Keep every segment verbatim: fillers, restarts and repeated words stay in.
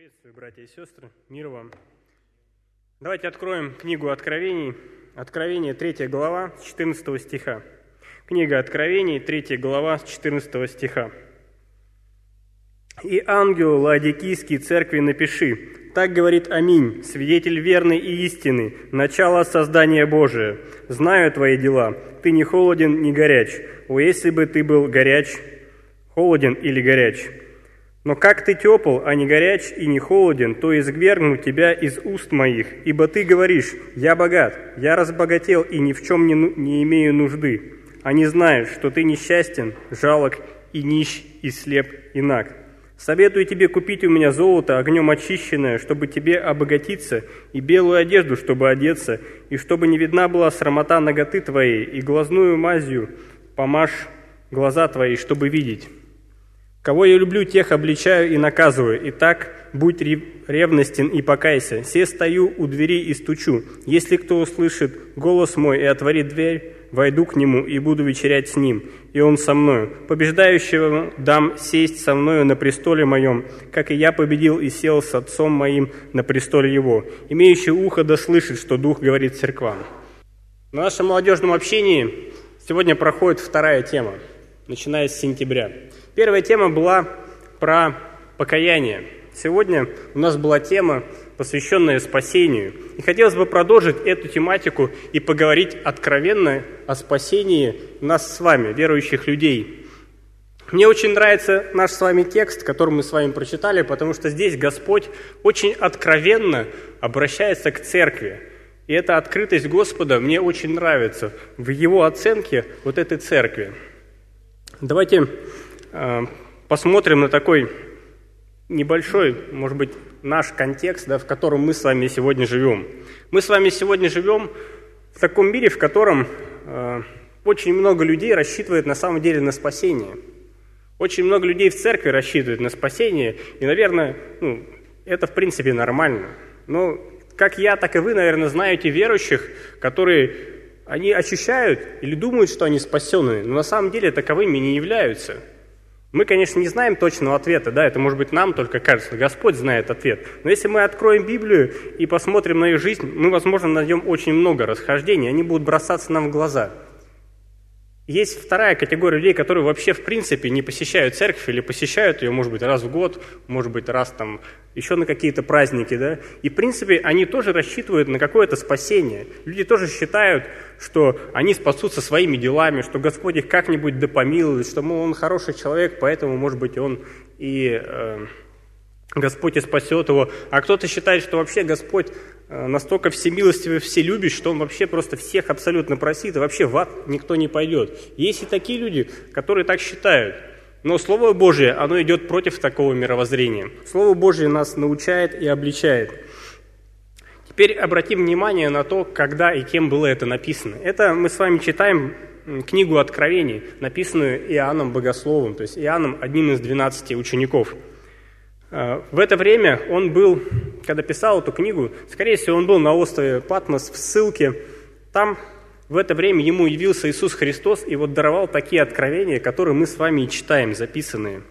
Приветствую, братья и сестры, мир вам. Давайте откроем книгу Откровений, Откровение, третья глава, с четырнадцатого стиха. Книга Откровений, третья глава, с четырнадцатого стиха. «И ангелу Лаодикийской церкви напиши: так говорит Аминь, свидетель верный и истинный, начало создания Божия. Знаю твои дела, ты не холоден, не горяч. О, если бы ты был горяч, холоден или горяч. Но как ты тепл, а не горяч и не холоден, то извергну тебя из уст моих, ибо ты говоришь: я богат, я разбогател и ни в чем не, не имею нужды. А не знаешь, что ты несчастен, жалок и нищ, и слеп, и наг. Советую тебе купить у меня золото, огнем очищенное, чтобы тебе обогатиться, и белую одежду, чтобы одеться, и чтобы не видна была срамота наготы твоей, и глазную мазью помажь глаза твои, чтобы видеть. Кого я люблю, тех обличаю и наказываю. Итак, будь ревностен и покайся. Се стою у двери и стучу. Если кто услышит голос мой и отворит дверь, войду к нему и буду вечерять с ним, и он со мною. Побеждающего дам сесть со мною на престоле моем, как и я победил и сел с отцом моим на престоле его. Имеющий ухо да слышит, что Дух говорит церквам». В нашем молодежном общении сегодня проходит вторая тема, начиная с сентября. Первая тема была про покаяние. Сегодня у нас была тема, посвященная спасению. И хотелось бы продолжить эту тематику и поговорить откровенно о спасении нас с вами, верующих людей. Мне очень нравится наш с вами текст, который мы с вами прочитали, потому что здесь Господь очень откровенно обращается к церкви. И эта открытость Господа мне очень нравится в Его оценке вот этой церкви. Давайте э, посмотрим на такой небольшой, может быть, наш контекст, да, в котором мы с вами сегодня живем. Мы с вами сегодня живем в таком мире, в котором э, очень много людей рассчитывает на самом деле на спасение. Очень много людей в церкви рассчитывают на спасение, и, наверное, ну, это в принципе нормально. Но как я, так и вы, наверное, знаете верующих, которые... Они ощущают или думают, что они спасенные, но на самом деле таковыми не являются. Мы, конечно, не знаем точного ответа, да, это, может быть, нам только кажется, Господь знает ответ. Но если мы откроем Библию и посмотрим на их жизнь, мы, возможно, найдем очень много расхождений, они будут бросаться нам в глаза. Есть вторая категория людей, которые вообще, в принципе, не посещают церковь или посещают ее, может быть, раз в год, может быть, раз там еще на какие-то праздники, да. И, в принципе, они тоже рассчитывают на какое-то спасение. Люди тоже считают, что они спасутся своими делами, что Господь их как-нибудь да помилует, что, мол, он хороший человек, поэтому, может быть, он и э, Господь и спасет его. А кто-то считает, что вообще Господь настолько всемилостивый, вселюбящий, что он вообще просто всех абсолютно просит, и вообще в ад никто не пойдет. Есть и такие люди, которые так считают. Но Слово Божие, оно идет против такого мировоззрения. Слово Божие нас научает и обличает. Теперь обратим внимание на то, когда и кем было это написано. Это мы с вами читаем книгу Откровений, написанную Иоанном Богословом, то есть Иоанном, одним из двенадцати учеников. В это время он был, когда писал эту книгу, скорее всего, он был на острове Патмос в ссылке. Там в это время ему явился Иисус Христос и вот даровал такие откровения, которые мы с вами и читаем, записанные.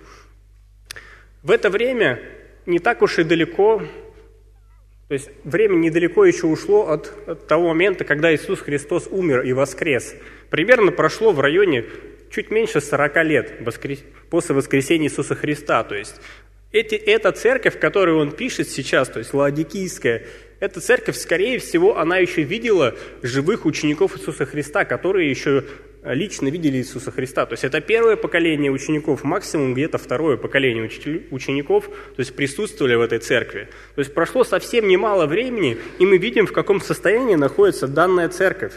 В это время не так уж и далеко, то есть время недалеко еще ушло от, от того момента, когда Иисус Христос умер и воскрес. Примерно прошло в районе чуть меньше сорока лет воскрес... после воскресения Иисуса Христа, то есть Эти, эта церковь, которую он пишет сейчас, то есть Лаодикийская, эта церковь, скорее всего, она еще видела живых учеников Иисуса Христа, которые еще лично видели Иисуса Христа. То есть это первое поколение учеников, максимум где-то второе поколение учеников, то есть присутствовали в этой церкви. То есть прошло совсем немало времени, и мы видим, в каком состоянии находится данная церковь.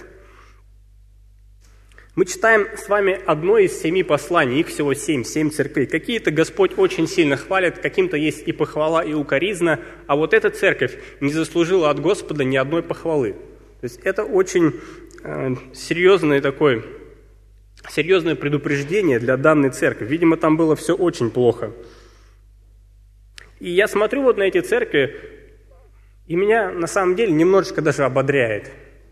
Мы читаем с вами одно из семи посланий, их всего семь, семь церквей. Какие-то Господь очень сильно хвалит, каким-то есть и похвала, и укоризна, а вот эта церковь не заслужила от Господа ни одной похвалы. То есть это очень э, серьезное такое, серьезное предупреждение для данной церкви. Видимо, там было все очень плохо. И я смотрю вот на эти церкви, и меня на самом деле немножечко даже ободряет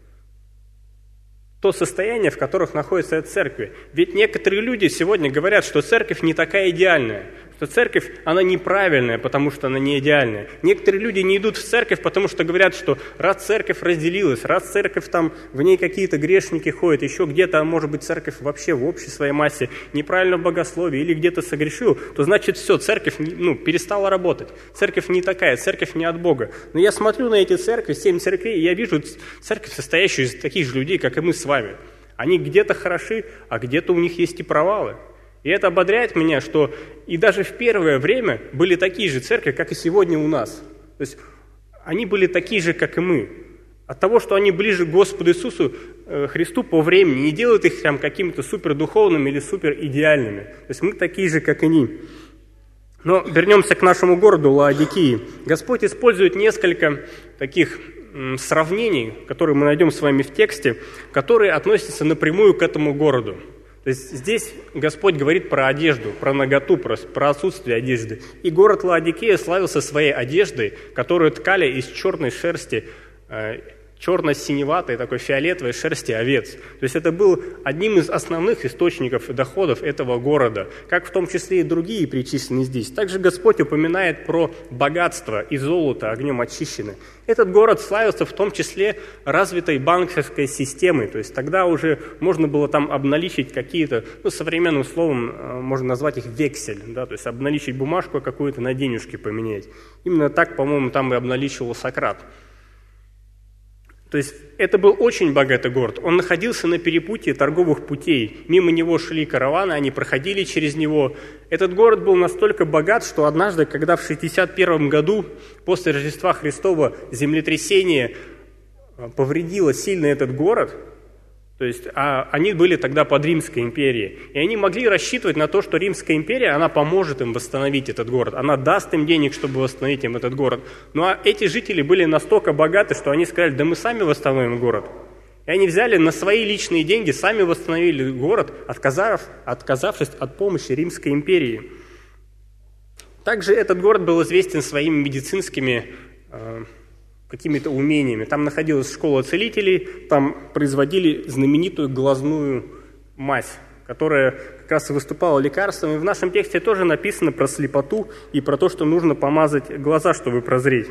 то состояние, в которых находится эта церковь. Ведь некоторые люди сегодня говорят, что церковь не такая идеальная. что церковь, она неправильная, потому что она не идеальная. Некоторые люди не идут в церковь, потому что говорят, что раз церковь разделилась, раз церковь там, в ней какие-то грешники ходят, еще где-то, а может быть, церковь вообще в общей своей массе неправильно в богословии или где-то согрешил, то значит все, церковь ну, перестала работать. Церковь не такая, церковь не от Бога. Но я смотрю на эти церкви, семь церквей, и я вижу церковь, состоящую из таких же людей, как и мы с вами. Они где-то хороши, а где-то у них есть и провалы. И это ободряет меня, что и даже в первое время были такие же церкви, как и сегодня у нас. То есть они были такие же, как и мы. От того, что они ближе к Господу Иисусу э, Христу по времени, не делают их там какими-то супердуховными или суперидеальными. То есть мы такие же, как и они. Но вернемся к нашему городу Лаодикии. Господь использует несколько таких м, сравнений, которые мы найдем с вами в тексте, которые относятся напрямую к этому городу. То есть здесь Господь говорит про одежду, про наготу, про, про отсутствие одежды. И город Лаодикея славился своей одеждой, которую ткали из черной шерсти, э, черно-синеватой, такой фиолетовой шерсти овец. То есть это был одним из основных источников доходов этого города, как в том числе и другие перечислены здесь. Также Господь упоминает про богатство и золото огнем очищены. Этот город славился в том числе развитой банковской системой, то есть тогда уже можно было там обналичить какие-то, ну, современным словом можно назвать их вексель, да, то есть обналичить бумажку какую-то на денежки поменять. Именно так, по-моему, там и обналичивал Сократ. То есть это был очень богатый город. Он находился на перепутье торговых путей. Мимо него шли караваны, они проходили через него. Этот город был настолько богат, что однажды, когда в шестьдесят первом году, после Рождества Христова, землетрясение повредило сильно этот город, то есть а они были тогда под Римской империей, и они могли рассчитывать на то, что Римская империя, она поможет им восстановить этот город, она даст им денег, чтобы восстановить им этот город. Ну а эти жители были настолько богаты, что они сказали, да мы сами восстановим город. И они взяли на свои личные деньги, сами восстановили город, отказав, отказавшись от помощи Римской империи. Также этот город был известен своими медицинскими э, какими-то умениями. Там находилась школа целителей, там производили знаменитую глазную мазь, которая как раз и выступала лекарством. И в нашем тексте тоже написано про слепоту и про то, что нужно помазать глаза, чтобы прозреть.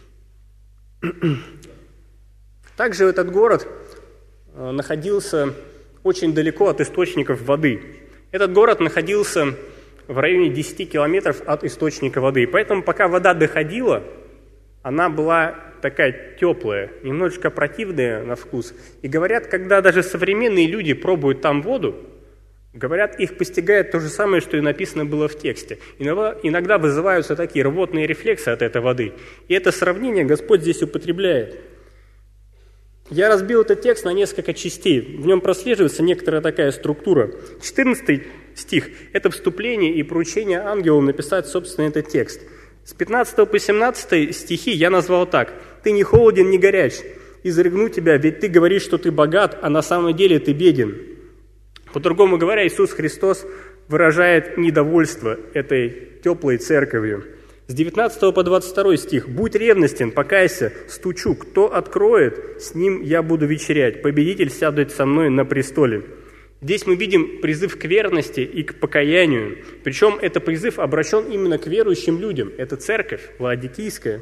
Также этот город находился очень далеко от источников воды. Этот город находился в районе десяти километров от источника воды. И поэтому, пока вода доходила, она была такая теплая, немножечко противная на вкус. И говорят, когда даже современные люди пробуют там воду, говорят, их постигает то же самое, что и написано было в тексте. Иногда, иногда вызываются такие рвотные рефлексы от этой воды. И это сравнение Господь здесь употребляет. Я разбил этот текст на несколько частей. В нем прослеживается некоторая такая структура. четырнадцатый стих – это вступление и поручение ангелу написать, собственно, этот текст. С пятнадцатого по семнадцатый стихи я назвал так. «Ты не холоден, не горяч, изрыгну тебя, ведь ты говоришь, что ты богат, а на самом деле ты беден». По-другому говоря, Иисус Христос выражает недовольство этой теплой церковью. С девятнадцатого по двадцать второй стих. «Будь ревностен, покайся, стучу, кто откроет, с ним я буду вечерять, победитель сядет со мной на престоле». Здесь мы видим призыв к верности и к покаянию. Причем это призыв обращен именно к верующим людям. Это церковь лаодикийская.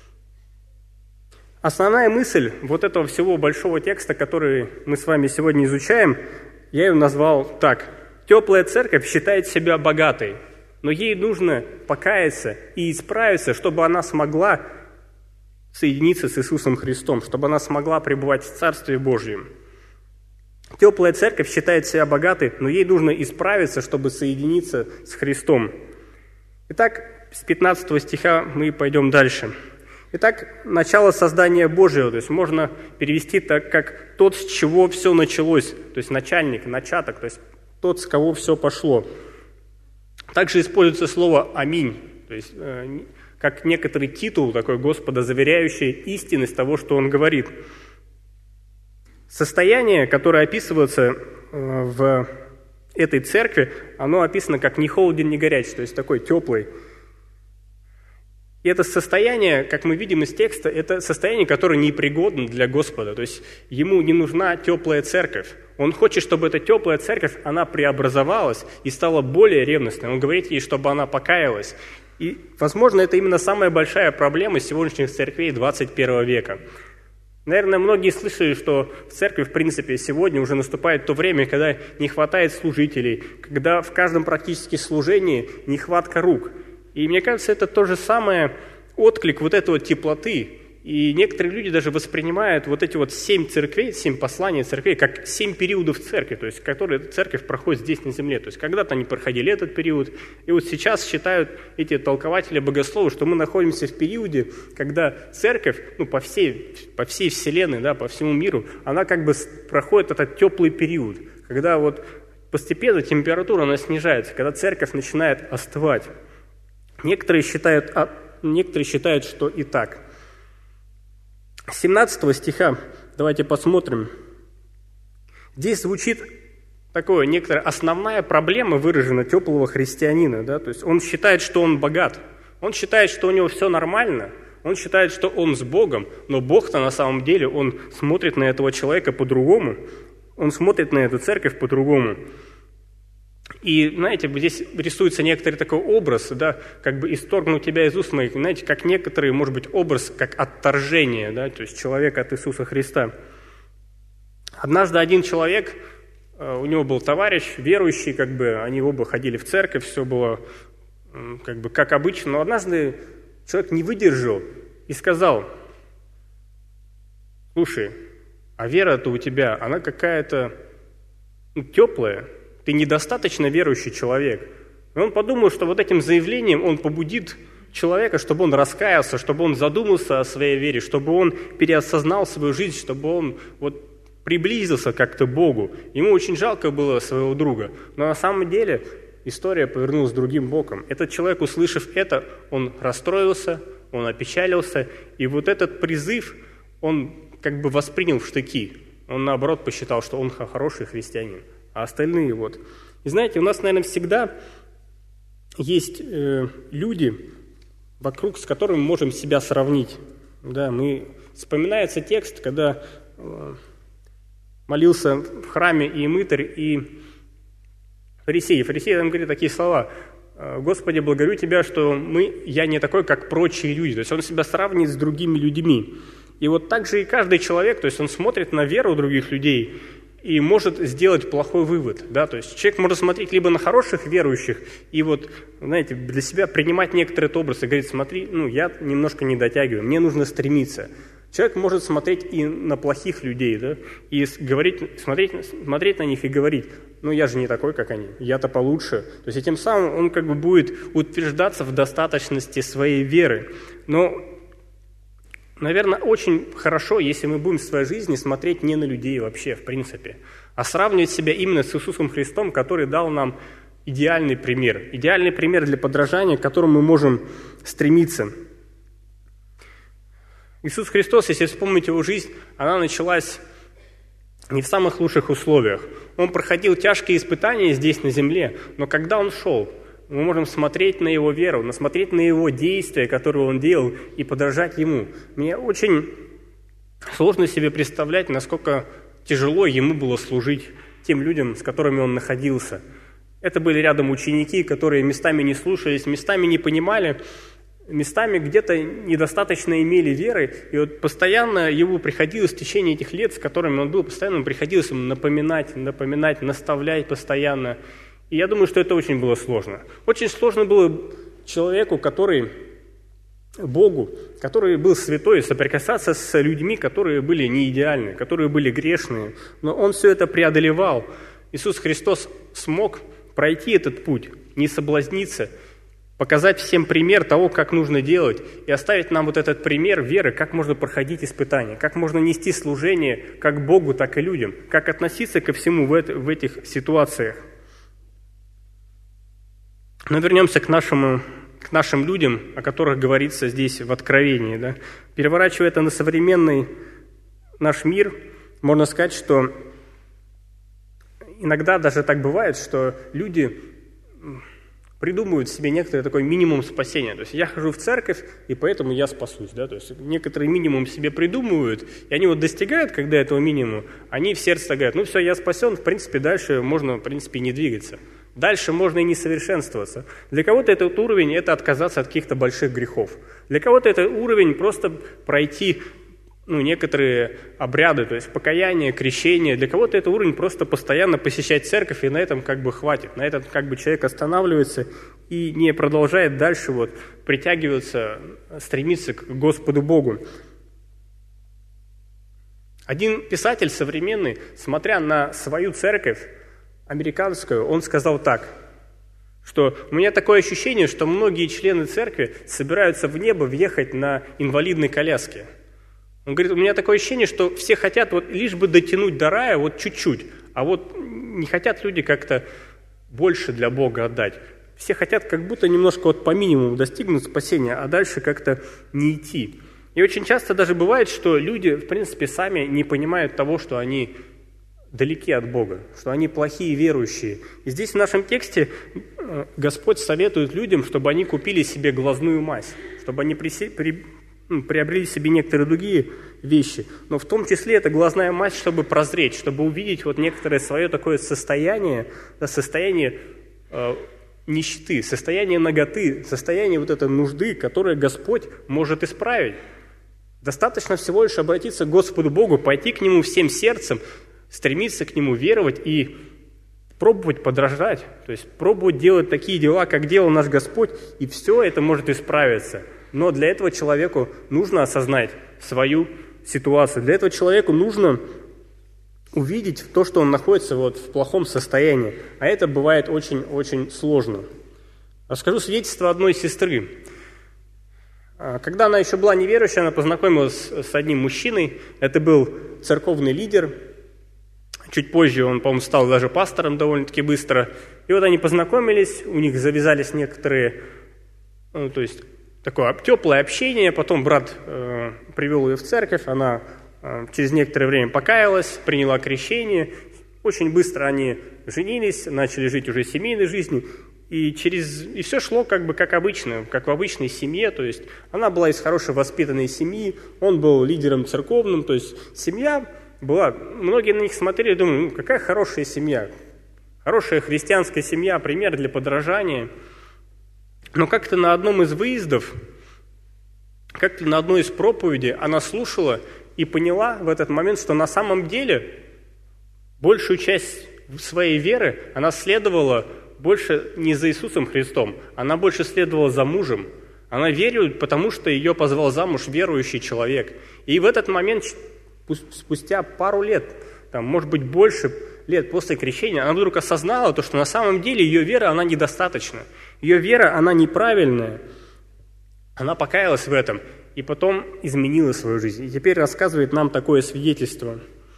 Основная мысль вот этого всего большого текста, который мы с вами сегодня изучаем, я ее назвал так. Теплая церковь считает себя богатой, но ей нужно покаяться и исправиться, чтобы она смогла соединиться с Иисусом Христом, чтобы она смогла пребывать в Царстве Божьем. Теплая церковь считает себя богатой, но ей нужно исправиться, чтобы соединиться с Христом. Итак, с пятнадцатого стиха мы пойдем дальше. Итак, начало создания Божьего, то есть можно перевести так, как тот, с чего все началось, то есть начальник, начаток, то есть тот, с кого все пошло. Также используется слово «аминь», то есть э, как некоторый титул такой Господа, заверяющий истинность того, что Он говорит. Состояние, которое описывается в этой церкви, оно описано как «не холоден, не горяч», то есть такой теплый. И это состояние, как мы видим из текста, это состояние, которое непригодно для Господа. То есть ему не нужна теплая церковь. Он хочет, чтобы эта теплая церковь, она преобразовалась и стала более ревностной. Он говорит ей, чтобы она покаялась. И, возможно, это именно самая большая проблема сегодняшних церквей двадцать первого века. Наверное, многие слышали, что в церкви, в принципе, сегодня уже наступает то время, когда не хватает служителей, когда в каждом практически служении нехватка рук. И мне кажется, это то же самое отклик вот этой вот теплоты. И некоторые люди даже воспринимают вот эти вот семь церквей, семь посланий церквей, как семь периодов церкви, то есть которые церковь проходит здесь на земле. То есть когда-то они проходили этот период, и вот сейчас считают эти толкователи богословы, что мы находимся в периоде, когда церковь, ну, по всей, по всей вселенной, да, по всему миру, она как бы проходит этот теплый период, когда вот постепенно температура она снижается, когда церковь начинает остывать. Некоторые считают, а, некоторые считают, что и так. С семнадцатого стиха давайте посмотрим. Здесь звучит такое, некоторая основная проблема выражена теплого христианина. Да? То есть он считает, что он богат, он считает, что у него все нормально, он считает, что он с Богом, но Бог-то на самом деле, он смотрит на этого человека по-другому, он смотрит на эту церковь по-другому. И, знаете, здесь рисуется некоторый такой образ, да, как бы исторгнул тебя из уст моих, знаете, как некоторые, может быть, образ, как отторжение, да, то есть человека от Иисуса Христа. Однажды один человек, у него был товарищ, верующий, как бы, они оба ходили в церковь, все было как бы как обычно, но однажды человек не выдержал и сказал: слушай, а вера-то у тебя, она какая-то, ну, теплая, ты недостаточно верующий человек. И он подумал, что вот этим заявлением он побудит человека, чтобы он раскаялся, чтобы он задумался о своей вере, чтобы он переосознал свою жизнь, чтобы он вот приблизился как-то к Богу. Ему очень жалко было своего друга. Но на самом деле история повернулась другим боком. Этот человек, услышав это, он расстроился, он опечалился, и вот этот призыв он как бы воспринял в штыки. Он, наоборот, посчитал, что он хороший христианин. А остальные вот. И знаете, у нас, наверное, всегда есть э, люди вокруг, с которыми мы можем себя сравнить. Да, мы, вспоминается текст, когда э, молился в храме иемытарь и фарисей. Фарисей там говорит такие слова: «Господи, благодарю Тебя, что мы, я не такой, как прочие люди». То есть он себя сравнивает с другими людьми. И вот так же и каждый человек, то есть он смотрит на веру других людей и может сделать плохой вывод. Да? То есть человек может смотреть либо на хороших верующих и вот, знаете, для себя принимать некоторый этот образ и говорить: смотри, ну я немножко не дотягиваю, мне нужно стремиться. Человек может смотреть и на плохих людей, да, и говорить, смотреть, смотреть на них и говорить: ну я же не такой, как они, я-то получше. То есть и тем самым он как бы будет утверждаться в достаточности своей веры. Но, наверное, очень хорошо, если мы будем в своей жизни смотреть не на людей вообще, в принципе, а сравнивать себя именно с Иисусом Христом, который дал нам идеальный пример. Идеальный пример для подражания, к которому мы можем стремиться. Иисус Христос, если вспомнить Его жизнь, она началась не в самых лучших условиях. Он проходил тяжкие испытания здесь, на земле, но когда Он шел, мы можем смотреть на Его веру, смотреть на Его действия, которые Он делал, и подражать Ему. Мне очень сложно себе представлять, насколько тяжело Ему было служить тем людям, с которыми Он находился. Это были рядом ученики, которые местами не слушались, местами не понимали, местами где-то недостаточно имели веры, и вот постоянно Ему приходилось в течение этих лет, с которыми Он был, постоянно приходилось ему напоминать, напоминать, наставлять постоянно. И я думаю, что это очень было сложно. Очень сложно было человеку, который, Богу, который был святой, соприкасаться с людьми, которые были не идеальны, которые были грешные. Но Он все это преодолевал. Иисус Христос смог пройти этот путь, не соблазниться, показать всем пример того, как нужно делать, и оставить нам вот этот пример веры, как можно проходить испытания, как можно нести служение как Богу, так и людям, как относиться ко всему в, это, в этих ситуациях. Но вернемся к, нашему, к нашим людям, о которых говорится здесь в Откровении. Да? Переворачивая это на современный наш мир, можно сказать, что иногда даже так бывает, что люди придумывают себе некоторый такой минимум спасения. То есть я хожу в церковь, и поэтому я спасусь. Да? То есть некоторый минимум себе придумывают, и они вот достигают, когда этого минимума, они в сердце говорят, ну все, я спасен, в принципе, дальше можно, в принципе, не двигаться. Дальше можно и не совершенствоваться. Для кого-то этот уровень – это отказаться от каких-то больших грехов. Для кого-то это уровень просто пройти ну, некоторые обряды, то есть покаяние, крещение. Для кого-то это уровень просто постоянно посещать церковь, и на этом как бы хватит. На этом как бы человек останавливается и не продолжает дальше вот притягиваться, стремиться к Господу Богу. Один писатель современный, смотря на свою церковь, американскую, он сказал так, что у меня такое ощущение, что многие члены церкви собираются в небо въехать на инвалидной коляске. Он говорит, у меня такое ощущение, что все хотят вот лишь бы дотянуть до рая вот чуть-чуть, а вот не хотят люди как-то больше для Бога отдать. Все хотят как будто немножко вот по минимуму достигнуть спасения, а дальше как-то не идти. И очень часто даже бывает, что люди, в принципе, сами не понимают того, что они далеки от Бога, что они плохие верующие. И здесь в нашем тексте Господь советует людям, чтобы они купили себе глазную мазь, чтобы они при, при, приобрели себе некоторые другие вещи. Но в том числе это глазная мазь, чтобы прозреть, чтобы увидеть вот некоторое свое такое состояние, состояние э, нищеты, состояние наготы, состояние вот этой нужды, которое Господь может исправить. Достаточно всего лишь обратиться к Господу Богу, пойти к Нему всем сердцем, стремиться к Нему веровать и пробовать подражать, то есть пробовать делать такие дела, как делал наш Господь, и все это может исправиться. Но для этого человеку нужно осознать свою ситуацию, для этого человеку нужно увидеть то, что он находится вот в плохом состоянии, а это бывает очень-очень сложно. Расскажу свидетельство одной сестры. Когда она еще была неверующей, она познакомилась с одним мужчиной, это был церковный лидер. Чуть позже он, по-моему, стал даже пастором довольно-таки быстро. И вот они познакомились, у них завязались некоторые, ну, то есть такое теплое общение. Потом брат э, привел ее в церковь, она э, через некоторое время покаялась, приняла крещение. Очень быстро они женились, начали жить уже семейной жизнью. И, через, и все шло как бы как обычно, как в обычной семье. То есть она была из хорошо воспитанной семьи, он был лидером церковным, то есть семья была, многие на них смотрели и думали, ну, какая хорошая семья, хорошая христианская семья, пример для подражания. Но как-то на одном из выездов, как-то на одной из проповедей она слушала и поняла в этот момент, что на самом деле большую часть своей веры она следовала больше не за Иисусом Христом, она больше следовала за мужем. Она верит, потому что ее позвал замуж верующий человек. И в этот момент, спустя пару лет, там, может быть, больше лет после крещения, она вдруг осознала то, что на самом деле ее вера, она недостаточна. Ее вера, она неправильная. Она покаялась в этом и потом изменила свою жизнь. И теперь рассказывает нам такое свидетельство.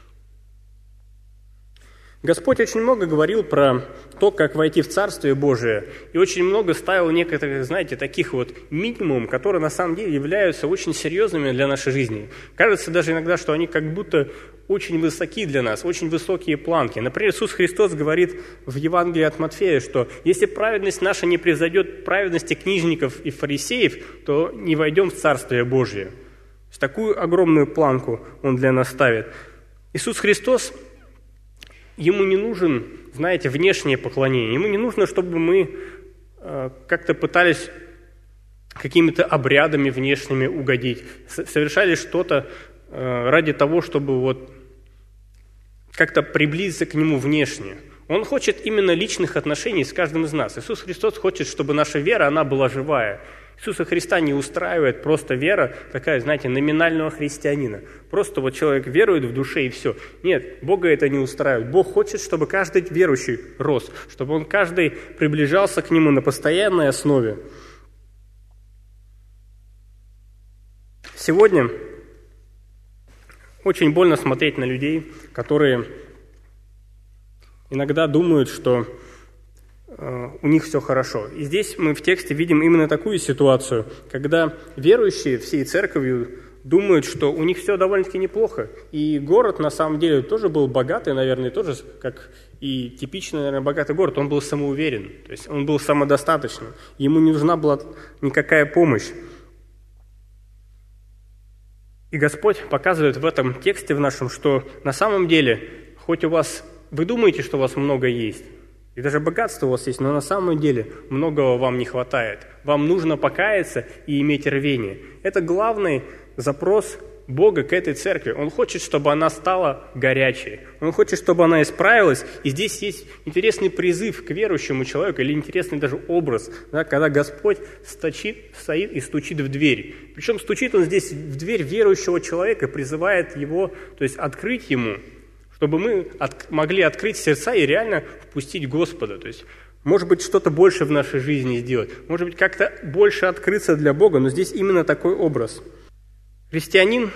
Господь очень много говорил про то, как войти в Царствие Божие, и очень много ставил некоторых, знаете, таких вот минимум, которые на самом деле являются очень серьезными для нашей жизни. Кажется даже иногда, что они как будто очень высоки для нас, очень высокие планки. Например, Иисус Христос говорит в Евангелии от Матфея, что если праведность наша не превзойдет праведности книжников и фарисеев, то не войдем в Царствие Божие. Такую огромную планку Он для нас ставит. Иисус Христос, Ему не нужен, знаете, внешнее поклонение. Ему не нужно, чтобы мы э, как-то пытались какими-то обрядами внешними угодить, совершали что-то э, ради того, чтобы вот как-то приблизиться к Нему внешне. Он хочет именно личных отношений с каждым из нас. Иисус Христос хочет, чтобы наша вера, она была живая. Иисуса Христа не устраивает просто вера, такая, знаете, номинального христианина. Просто вот человек верует в душе и все. Нет, Бога это не устраивает. Бог хочет, чтобы каждый верующий рос, чтобы он каждый приближался к Нему на постоянной основе. Сегодня очень больно смотреть на людей, которые иногда думают, что у них все хорошо. И здесь мы в тексте видим именно такую ситуацию, когда верующие всей церковью думают, что у них все довольно-таки неплохо. И город, на самом деле, тоже был богатый, наверное, тоже, как И типичный, наверное, богатый город, он был самоуверен, то есть он был самодостаточным, ему не нужна была никакая помощь. И Господь показывает в этом тексте в нашем, что на самом деле, хоть у вас, вы думаете, что у вас много есть, и даже богатство у вас есть, но на самом деле многого вам не хватает. Вам нужно покаяться и иметь рвение. Это главный запрос Бога к этой церкви. Он хочет, чтобы она стала горячей. Он хочет, чтобы она исправилась. И здесь есть интересный призыв к верующему человеку, или интересный даже образ, да, когда Господь стучит, стоит и стучит в дверь. Причем стучит он здесь в дверь верующего человека, призывает его, то есть открыть ему, чтобы мы от, могли открыть сердца и реально впустить Господа. То есть, может быть, что-то больше в нашей жизни сделать, может быть, как-то больше открыться для Бога, но здесь именно такой образ. Христианин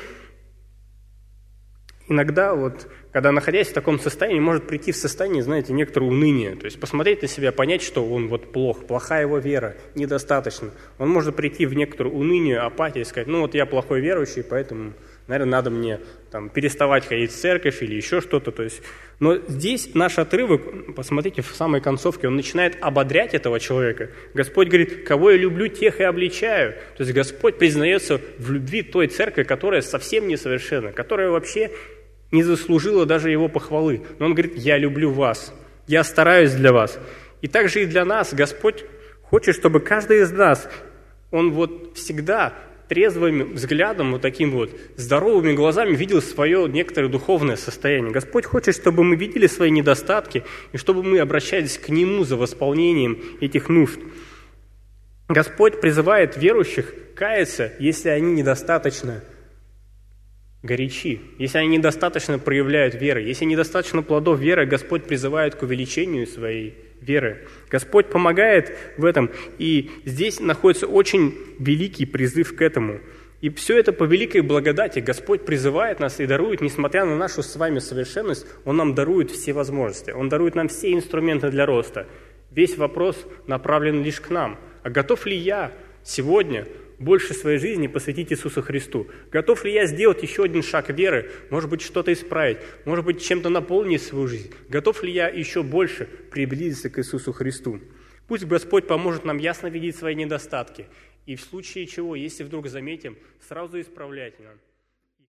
иногда, вот, когда находясь в таком состоянии, может прийти в состояние, знаете, некоторого уныния. То есть посмотреть на себя, понять, что он вот плох, плохая его вера, недостаточно. Он может прийти в некоторую уныние, апатию и сказать, ну вот я плохой верующий, поэтому, наверное, надо мне там, переставать ходить в церковь или еще что-то. То есть, но здесь наш отрывок, посмотрите, в самой концовке, он начинает ободрять этого человека. Господь говорит, кого я люблю, тех и обличаю. То есть Господь признается в любви той церкви, которая совсем несовершенна, которая вообще не заслужила даже его похвалы. Но он говорит, я люблю вас, я стараюсь для вас. И также и для нас Господь хочет, чтобы каждый из нас, он вот всегда трезвым взглядом, вот таким вот здоровыми глазами видел свое некоторое духовное состояние. Господь хочет, чтобы мы видели свои недостатки и чтобы мы обращались к Нему за восполнением этих нужд. Господь призывает верующих каяться, если они недостаточно горячи, если они недостаточно проявляют веры, если недостаточно плодов веры, Господь призывает к увеличению своей веры. Господь помогает в этом, и здесь находится очень великий призыв к этому. И все это по великой благодати. Господь призывает нас и дарует, несмотря на нашу с вами совершенность, Он нам дарует все возможности, Он дарует нам все инструменты для роста. Весь вопрос направлен лишь к нам. А готов ли я сегодня больше своей жизни посвятить Иисусу Христу? Готов ли я сделать еще один шаг веры? Может быть, что-то исправить? Может быть, чем-то наполнить свою жизнь? Готов ли я еще больше приблизиться к Иисусу Христу? Пусть Господь поможет нам ясно видеть свои недостатки. И в случае чего, если вдруг заметим, сразу исправлять нам.